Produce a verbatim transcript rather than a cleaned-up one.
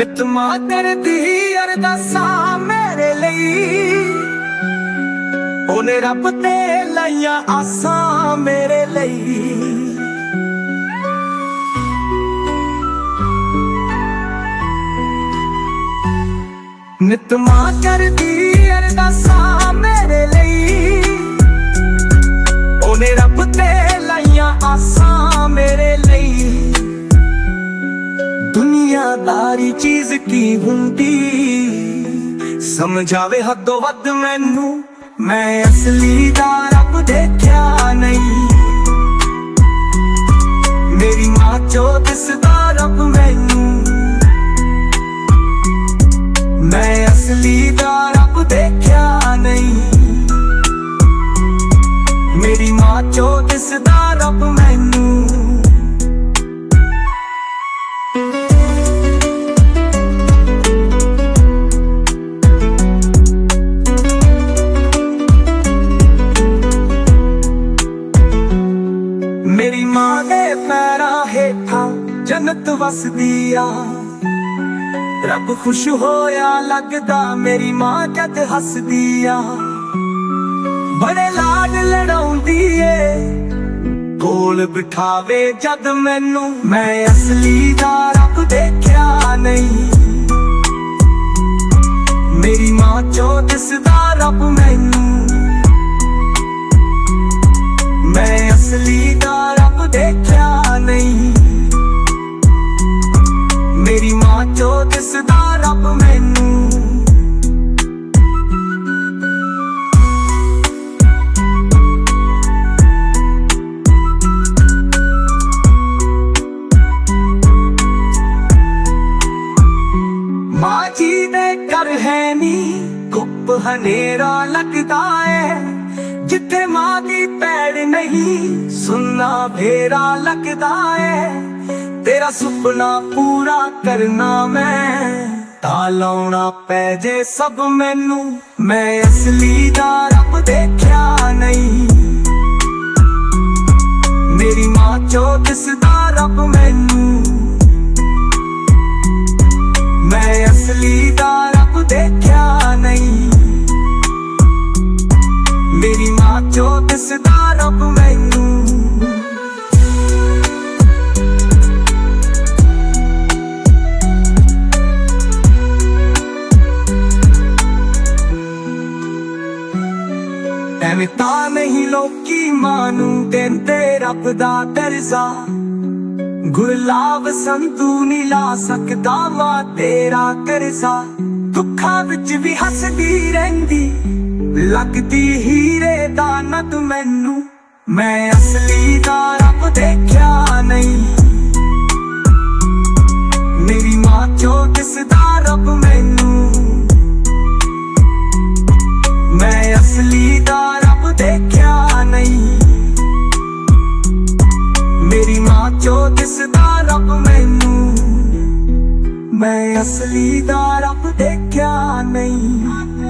ਨਿਤ ਮਾਂ ਕਰਦੀ ਅਰਦਾਸਾਂ ਮੇਰੇ ਲਈ, ਉਹਨੇ ਰੱਬ ਤੇ ਲਾਈਆਂ ਆਸਾਂ ਮੇਰੇ ਲਈ। ਨਿਤ ਮਾਂ ਕਰਦੀ ਅਰਦਾਸਾਂ ਮੇਰੇ ਲਈ, ਉਹਨੇ ਰੱਬ ਤੇ ਲਾਈਆਂ ਆਸਾਂ ਮੇਰੇ ਲਈ। ਦੁਨੀਆਦਾਰੀ ਚੀਜ਼ ਕੀ ਹੁੰਦੀ ਸਮਝਾਵੇ ਹੱਦੋਂ ਵੱਧ ਮੈਨੂੰ, ਮੈਂ ਅਸਲੀ ਦਾ ਰੱਬ ਦੇਖਿਆ ਨਹੀਂ। ਮੇਰੀ ਮਾਂ ਚੋਂ ਦਿਸਦਾ ਰੱਬ ਮੈਨੂੰ, ਮੈਂ ਅਸਲੀ ਦਾ ਰੱਬ ਦੇਖਿਆ ਨਹੀਂ। ਮੇਰੀ ਮਾਂ ਚੋਂ ਦਿਸਦਾ ਰੱਬ ਮੈਨੂੰ। ਮੇਰੀ ਮਾਂ ਦੇ ਪੈਰਾਂ ਹੇਠਾਂ ਜੰਨਤ ਵਸਦੀ ਆ, ਰੱਬ ਖੁਸ਼ ਹੋਇਆ ਲੱਗਦਾ ਮੇਰੀ ਮਾਂ ਜਦ ਹੱਸਦੀ ਆ। ਬੜੇ ਲਾਡ ਲੜਾਉਂਦੀ ਏ ਕੋਲ ਬਿਠਾਵੇ ਜਦ ਮੈਨੂੰ, ਮੈਂ ਅਸਲੀ ਦਾ ਰੱਬ ਦੇਖਿਆ ਨਹੀਂ। ਮੇਰੀ ਮਾਂ ਚੋਂ ਦਿਸਦਾ ਰੱਬ ਮੈਨੂੰ, ਮੈਂ ਅਸਲੀ ਦਾ ਰੱਬ ਦੇਖਿਆ ਨਹੀਂ। ਮੇਰੀ ਮਾਂ ਚੋਂ ਦਿਸਦਾ ਰੱਬ ਮੈਨੂੰ। ਮਾਂ ਜੀ ਦੇ ਘਰ ਹੈ ਨੀ ਗੁੱਪ ਹਨੇਰਾ ਲੱਗਦਾ ਏ, ਜਿੱਥੇ ਮਾਂ ਦੀ ਪੈੜ ਨਹੀਂ ਸੁੰਨਾ ਫੇਰਾ ਲੱਗਦਾ ਏ। ਤੇਰਾ ਸੁਪਨਾ ਪੂਰਾ ਕਰਨਾ ਮੈਂ, ਤਾਂ ਲਾਉਣਾ ਪੈ ਜੇ ਸਭ ਮੈਨੂੰ, ਮੈਂ ਅਸਲੀ ਦਾ ਰੱਬ ਦੇਖਿਆ ਨਹੀਂ। ਮੇਰੀ ਮਾਂ ਚੋਂ ਦਿਸਦਾ ਰੱਬ ਮੈਨੂੰ, ਮੈਂ ਅਸਲੀ ਦਾ ਰੱਬ ਦੇਖਿਆ ਨਹੀਂ। ਮੇਰੀ ਮਾਂ ਚੋਂ ਦਿਸਦਾ ਰੱਬ ਮੈਨੂੰ। ਐਵੇਂ ਤਾਂ ਨਹੀਂ ਲੋਕੀ ਮਾਂ ਨੂੰ ਦਿੰਦੇ ਰੱਬ ਦਾ ਦਰਜਾ, ਗੁਲਾਬ ਸੰਤੂ ਨਹੀਂ ਲਾ ਸਕਦਾ ਮਾਂ ਤੇਰਾ ਕਰਜ਼ਾ। ਦੁੱਖਾਂ ਵਿੱਚ ਵੀ ਹੱਸਦੀ ਰਹਿੰਦੀ ਲੱਗਦੀ ਹੀਰੇ ਦਾ ਨਦ ਮੈਨੂੰ, ਮੈਂ ਅਸਲੀ ਦਾ ਰੱਬ ਦੇਖਿਆ ਨਹੀਂ। ਮੇਰੀ ਮਾਂ ਚੋਂ ਦਿਸਦਾ ਰੱਬ ਮੈਨੂੰ, ਮੈਂ ਅਸਲੀ ਦਾ ਰੱਬ ਦੇਖਿਆ ਨਹੀਂ। ਮੇਰੀ ਮਾਂ ਚੋਂ ਦਿਸਦਾ ਰੱਬ ਮੈਨੂੰ, ਮੈਂ ਅਸਲੀ ਦਾ ਰੱਬ ਦੇਖਿਆ ਨਹੀਂ।